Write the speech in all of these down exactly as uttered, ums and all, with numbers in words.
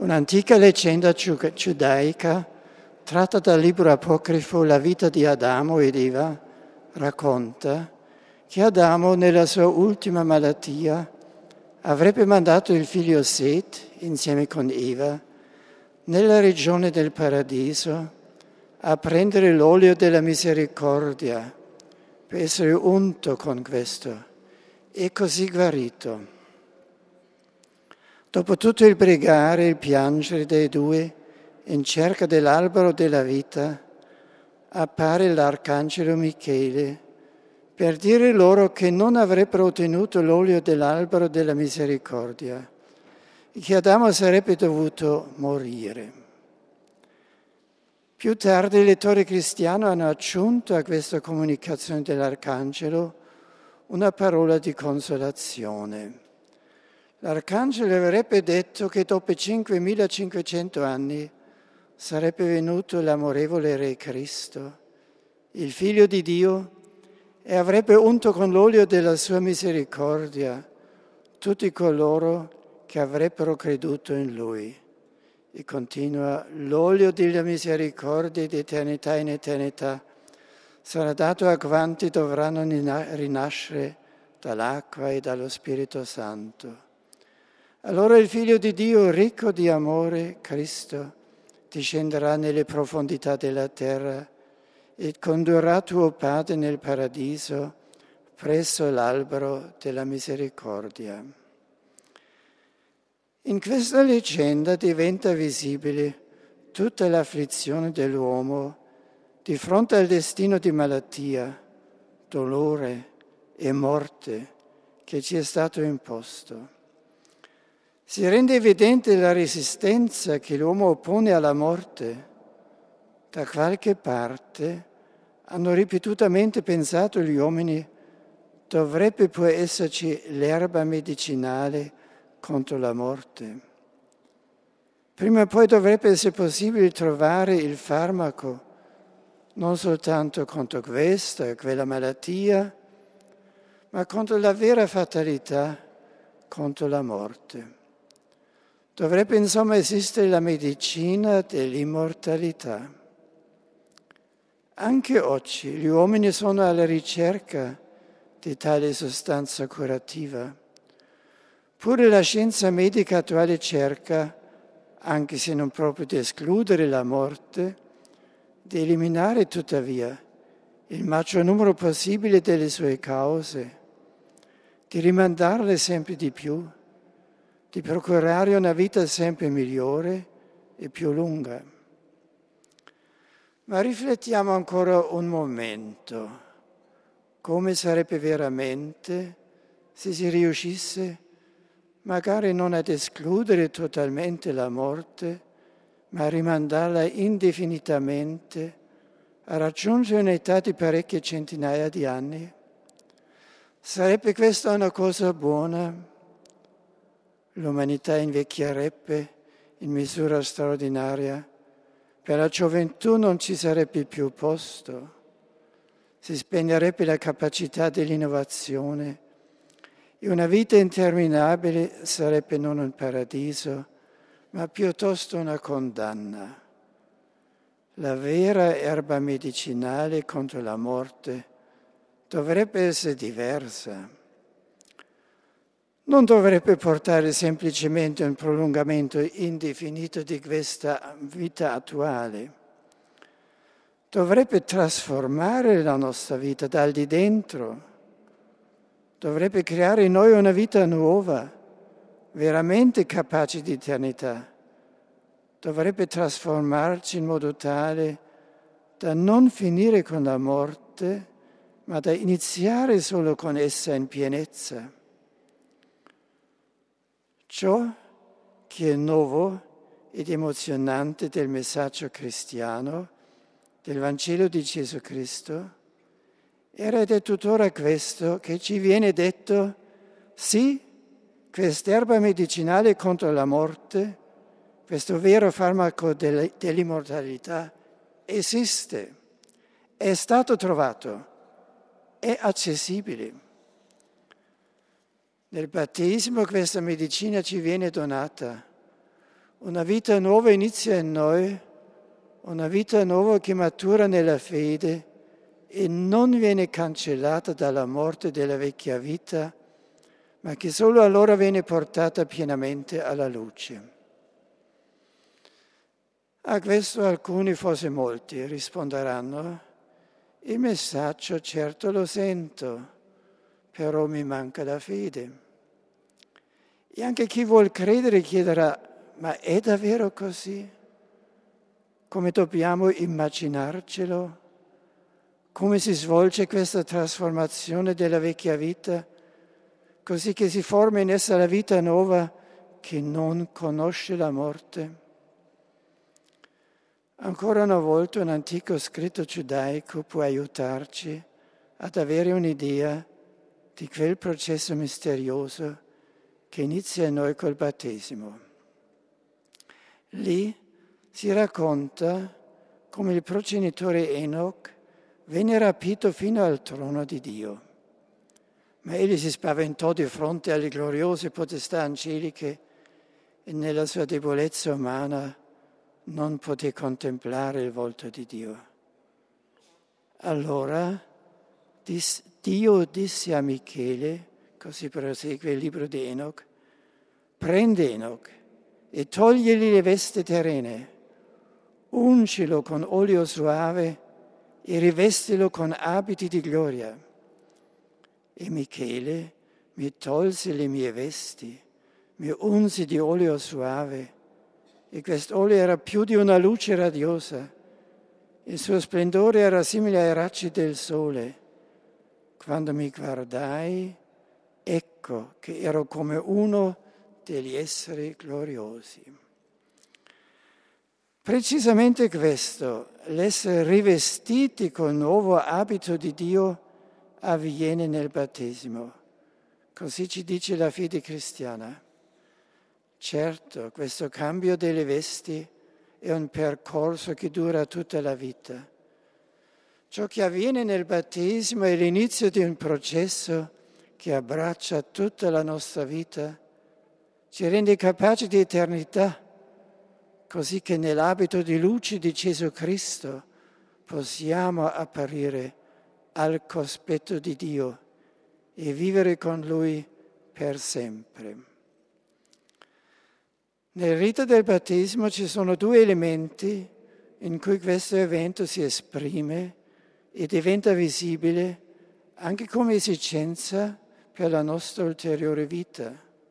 Un'antica leggenda giudaica, tratta dal libro apocrifo La vita di Adamo ed Eva, racconta che Adamo, nella sua ultima malattia, avrebbe mandato il figlio Set, insieme con Eva, nella regione del paradiso a prendere l'olio della misericordia per essere unto con questo e così guarito. Dopo tutto il pregare e il piangere dei due in cerca dell'albero della vita, appare l'arcangelo Michele per dire loro che non avrebbero ottenuto l'olio dell'albero della misericordia e che Adamo sarebbe dovuto morire. Più tardi i lettori cristiani hanno aggiunto a questa comunicazione dell'arcangelo una parola di consolazione. L'arcangelo avrebbe detto che dopo cinquemilacinquecento anni sarebbe venuto l'amorevole Re Cristo, il Figlio di Dio, e avrebbe unto con l'olio della sua misericordia tutti coloro che avrebbero creduto in Lui. E continua, l'olio della misericordia di eternità in eternità sarà dato a quanti dovranno rinascere dall'acqua e dallo Spirito Santo. Allora il Figlio di Dio, ricco di amore, Cristo, discenderà nelle profondità della terra e condurrà tuo Padre nel paradiso presso l'albero della misericordia. In questa leggenda diventa visibile tutta l'afflizione dell'uomo di fronte al destino di malattia, dolore e morte che ci è stato imposto. Si rende evidente la resistenza che l'uomo oppone alla morte. Da qualche parte hanno ripetutamente pensato gli uomini dovrebbe poi esserci l'erba medicinale contro la morte. Prima o poi dovrebbe essere possibile trovare il farmaco non soltanto contro questa e quella malattia, ma contro la vera fatalità, contro la morte. Dovrebbe insomma esistere la medicina dell'immortalità. Anche oggi gli uomini sono alla ricerca di tale sostanza curativa. Pure la scienza medica attuale cerca, anche se non proprio di escludere la morte, di eliminare tuttavia il maggior numero possibile delle sue cause, di rimandarle sempre di più, di procurare una vita sempre migliore e più lunga. Ma riflettiamo ancora un momento. Come sarebbe veramente se si riuscisse magari non ad escludere totalmente la morte, ma a rimandarla indefinitamente a raggiungere un'età di parecchie centinaia di anni? Sarebbe questa una cosa buona? L'umanità invecchierebbe in misura straordinaria, per la gioventù non ci sarebbe più posto, si spegnerebbe la capacità dell'innovazione e una vita interminabile sarebbe non un paradiso, ma piuttosto una condanna. La vera erba medicinale contro la morte dovrebbe essere diversa. Non dovrebbe portare semplicemente a un prolungamento indefinito di questa vita attuale. Dovrebbe trasformare la nostra vita dal di dentro. Dovrebbe creare in noi una vita nuova, veramente capace di eternità. Dovrebbe trasformarci in modo tale da non finire con la morte, ma da iniziare solo con essa in pienezza. Ciò che è nuovo ed emozionante del messaggio cristiano, del Vangelo di Gesù Cristo, era ed è tuttora questo che ci viene detto, sì, quest'erba medicinale contro la morte, questo vero farmaco dell'immortalità, esiste, è stato trovato, è accessibile. Nel battesimo questa medicina ci viene donata, Una vita nuova inizia in noi, una vita nuova che matura nella fede e non viene cancellata dalla morte della vecchia vita, ma che solo allora viene portata pienamente alla luce. A questo alcuni, forse molti, risponderanno: il messaggio certo lo sento, però mi manca la fede. E anche chi vuol credere chiederà: ma è davvero così? Come dobbiamo immaginarcelo? Come si svolge questa trasformazione della vecchia vita, così che si forma in essa la vita nuova che non conosce la morte? Ancora una volta un antico scritto giudaico può aiutarci ad avere un'idea di quel processo misterioso che inizia in noi col battesimo. Lì si racconta come il progenitore Enoch venne rapito fino al trono di Dio, ma egli si spaventò di fronte alle gloriose potestà angeliche e nella sua debolezza umana non poté contemplare il volto di Dio. Allora Dio disse a Michele, così prosegue il libro di Enoch: prende Enoch e togligli le vesti terrene, ungilo con olio suave e rivestilo con abiti di gloria. E Michele mi tolse le mie vesti, mi unse di olio suave, e quest'olio era più di una luce radiosa. Il suo splendore era simile ai raggi del sole. Quando mi guardai, ecco che ero come uno degli esseri gloriosi. Precisamente questo, l'essere rivestiti col nuovo abito di Dio, avviene nel battesimo. Così ci dice la fede cristiana. Certo, questo cambio delle vesti è un percorso che dura tutta la vita. Ciò che avviene nel battesimo è l'inizio di un processo che abbraccia tutta la nostra vita, ci rende capaci di eternità, così che nell'abito di luce di Gesù Cristo possiamo apparire al cospetto di Dio e vivere con Lui per sempre. Nel rito del battesimo ci sono due elementi in cui questo evento si esprime e diventa visibile anche come esigenza per la nostra ulteriore vita.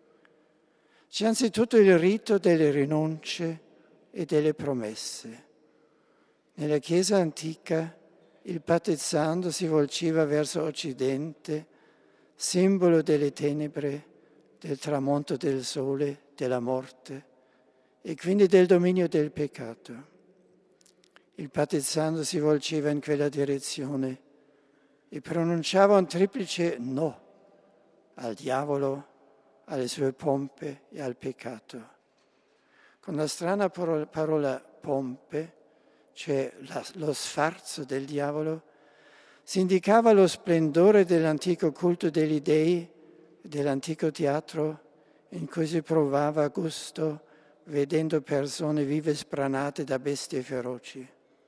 C'è anzitutto il rito delle rinunce e delle promesse. Nella Chiesa antica il battezzando si volgeva verso occidente, simbolo delle tenebre, del tramonto del sole, della morte e quindi del dominio del peccato. Il battezzando si volgeva in quella direzione e pronunciava un triplice no al diavolo, alle sue pompe e al peccato. Con la strana parola pompe, cioè lo sfarzo del diavolo, si indicava lo splendore dell'antico culto degli dei, dell'antico teatro in cui si provava gusto vedendo persone vive spranate da bestie feroci.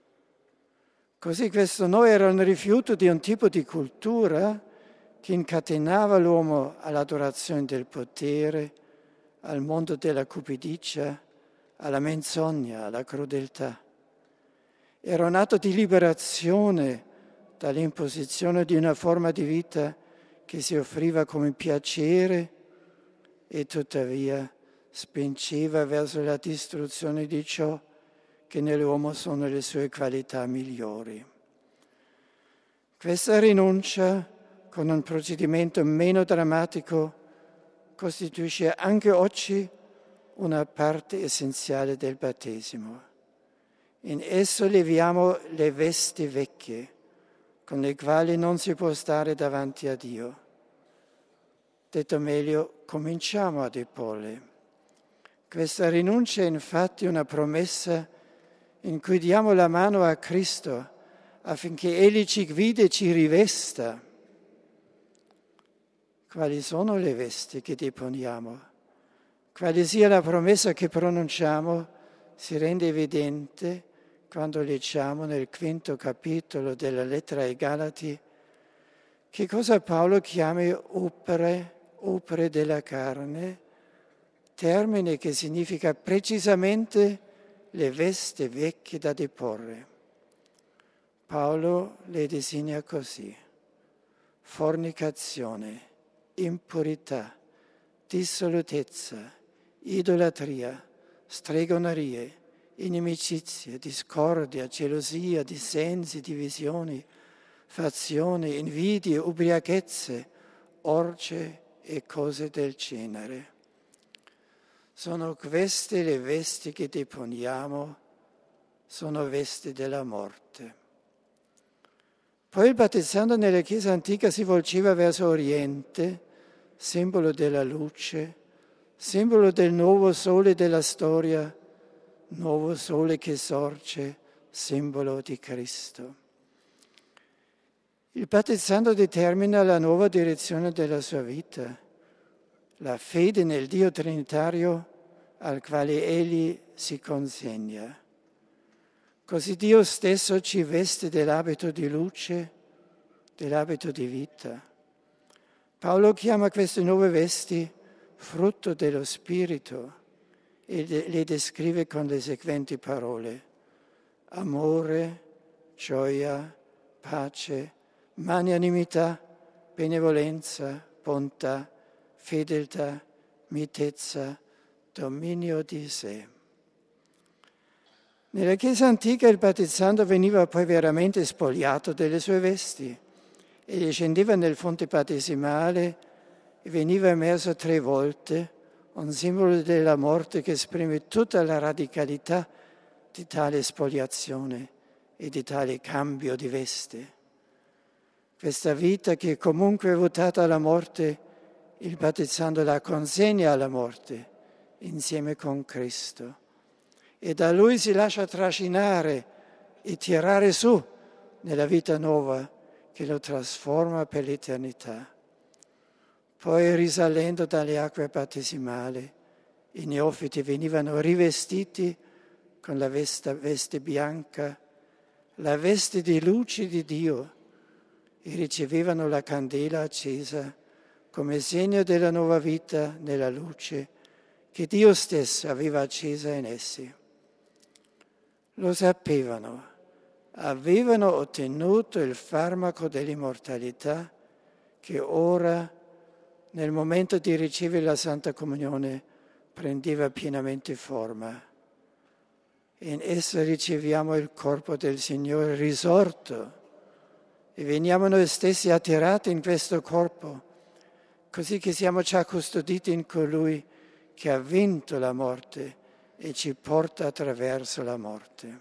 Così questo no era un rifiuto di un tipo di cultura che incatenava l'uomo all'adorazione del potere, al mondo della cupidigia, alla menzogna, alla crudeltà. Era un atto di liberazione dall'imposizione di una forma di vita che si offriva come piacere e tuttavia spingeva verso la distruzione di ciò che nell'uomo sono le sue qualità migliori. Questa rinuncia, con un procedimento meno drammatico, costituisce anche oggi una parte essenziale del battesimo. In esso leviamo le vesti vecchie, con le quali non si può stare davanti a Dio. Detto meglio, cominciamo a deporle. Questa rinuncia è infatti una promessa in cui diamo la mano a Cristo affinché Egli ci guidi e ci rivesta. Quali sono le vesti che deponiamo? Quale sia la promessa che pronunciamo si rende evidente quando leggiamo nel quinto capitolo della lettera ai Galati che cosa Paolo chiama opere, opere della carne, termine che significa precisamente le vesti vecchie da deporre. Paolo le designa così: fornicazione, impurità, dissolutezza, idolatria, stregonerie, inimicizie, discordia, gelosia, dissensi, divisioni, fazioni, invidie, ubriachezze, orge e cose del genere. Sono queste le vesti che deponiamo, sono vesti della morte. Poi il battezzando nella Chiesa antica si volgeva verso Oriente, simbolo della luce, simbolo del nuovo sole della storia, nuovo sole che sorge, simbolo di Cristo. Il battezzando determina la nuova direzione della sua vita, la fede nel Dio Trinitario al quale egli si consegna. Così Dio stesso ci veste dell'abito di luce, dell'abito di vita. Paolo chiama queste nuove vesti frutto dello Spirito e le descrive con le seguenti parole: amore, gioia, pace, magnanimità, benevolenza, bontà, fedeltà, mitezza, dominio di sé. Nella Chiesa antica il battezzando veniva poi veramente spogliato delle sue vesti e scendeva nel fonte battesimale e veniva immerso tre volte, un simbolo della morte che esprime tutta la radicalità di tale spoliazione e di tale cambio di veste. Questa vita che comunque è votata alla morte, il battezzando la consegna alla morte insieme con Cristo. E da Lui si lascia trascinare e tirare su nella vita nuova che lo trasforma per l'eternità. Poi risalendo dalle acque battesimali, i neofiti venivano rivestiti con la veste, veste bianca, la veste di luce di Dio, e ricevevano la candela accesa come segno della nuova vita nella luce che Dio stesso aveva accesa in essi. Lo sapevano, avevano ottenuto il farmaco dell'immortalità che ora, nel momento di ricevere la Santa Comunione, prendeva pienamente forma. In essa riceviamo il corpo del Signore risorto e veniamo noi stessi attirati in questo corpo, così che siamo già custoditi in colui che ha vinto la morte e ci porta attraverso la morte.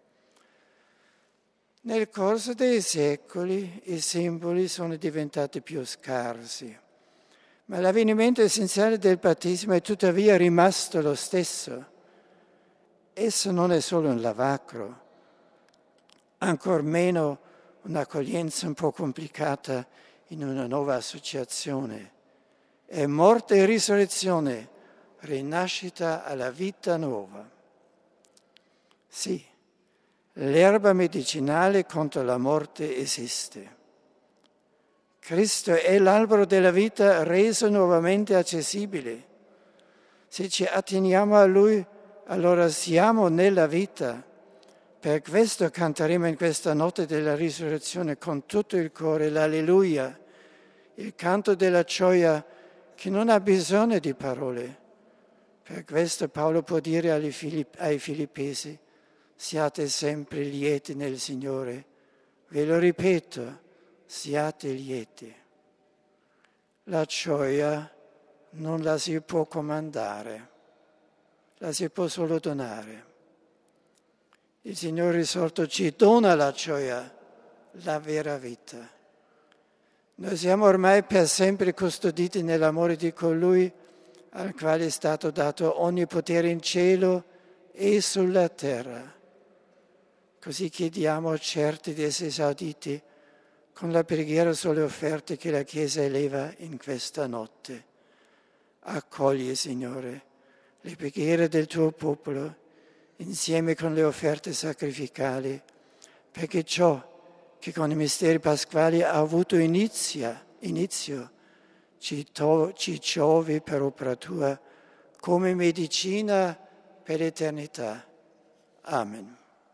Nel corso dei secoli i simboli sono diventati più scarsi, ma l'avvenimento essenziale del battesimo è tuttavia rimasto lo stesso. Esso non è solo un lavacro, ancor meno un'accoglienza un po' complicata in una nuova associazione. È morte e risurrezione, rinascita alla vita nuova. Sì, l'erba medicinale contro la morte esiste. Cristo è l'albero della vita reso nuovamente accessibile. Se ci atteniamo a Lui, allora siamo nella vita. Per questo canteremo in questa notte della risurrezione con tutto il cuore l'Alleluia, il canto della gioia che non ha bisogno di parole. Per questo Paolo può dire ai Filippesi: siate sempre lieti nel Signore. Ve lo ripeto, siate lieti. La gioia non la si può comandare, la si può solo donare. Il Signore risorto ci dona la gioia, la vera vita. Noi siamo ormai per sempre custoditi nell'amore di colui al quale è stato dato ogni potere in cielo e sulla terra. Così chiediamo certi di essere esauditi con la preghiera sulle offerte che la Chiesa eleva in questa notte. Accogli, Signore, le preghiere del tuo popolo insieme con le offerte sacrificali, perché ciò che con i misteri pasquali ha avuto inizio, inizio ci, to- ci giovi per opera tua come medicina per l'eternità. Amen.